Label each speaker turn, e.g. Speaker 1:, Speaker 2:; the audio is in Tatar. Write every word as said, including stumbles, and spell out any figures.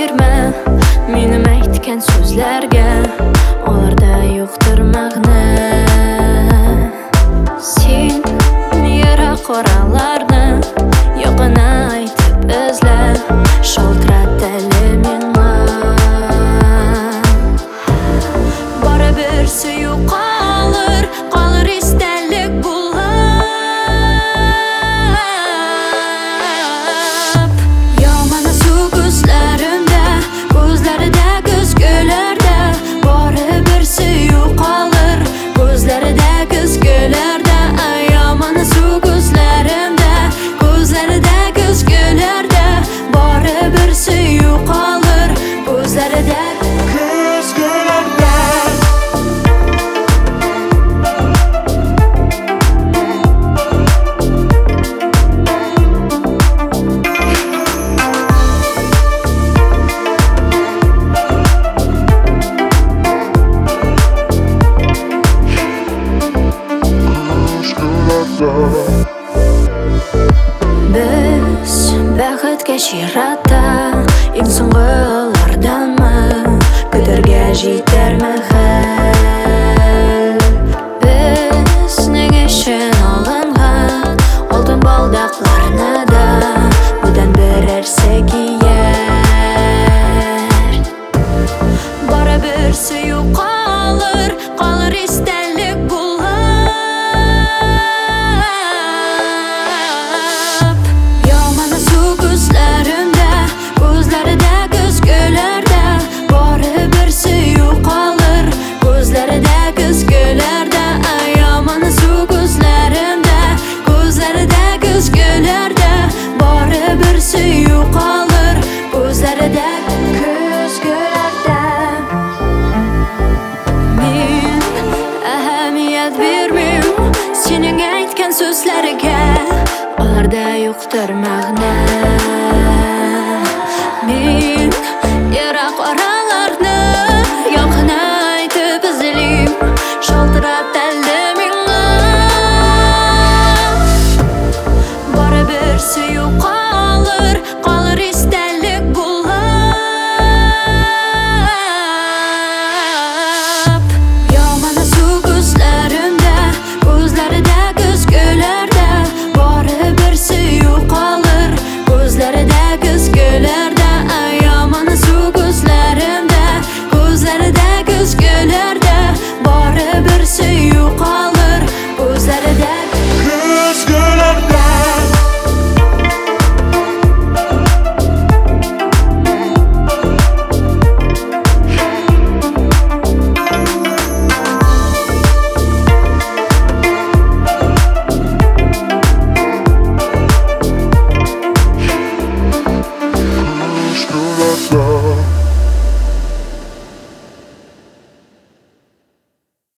Speaker 1: berme menim aytgan so'zlarga, ularda yo'qdir ma'na. Sen yara qoralarni yo'qini aytib izla, shaltiratali menga baribir suyu qolar, qolar istalik bullab. Yomana suv ko'zlarimda, ko'zlarida ko'zgularda, baribir suyu qolar, ko'zlarida ko'zgularda. Yomana suv ko'zlarimda, ko'zlarida ko'zgularda, baribir suyu qolar, ko'zlarida biz baxtga shiratda eng so'nggilardanmi, Kadarga yetarmi hal? Biz nega ishon olingan oltin baldaqlarni da budan birarsa kiyar, baribir suyu qolar, qolar istalik bullab. Yomana suv ko'zlarimda, ko'zlarida ko'zgularda, baribir suyu qolar, ko'zlarida ko'zgularda. Yomana suv ko'zlarimda, ko'zlarida ko'zgularda, baribir suyu qolar, ko'zlarida ko'zgularda. Men ahamiyat bermim sening aytgan so'zlariga, ularda yo'qdir ma'na. Men yara qora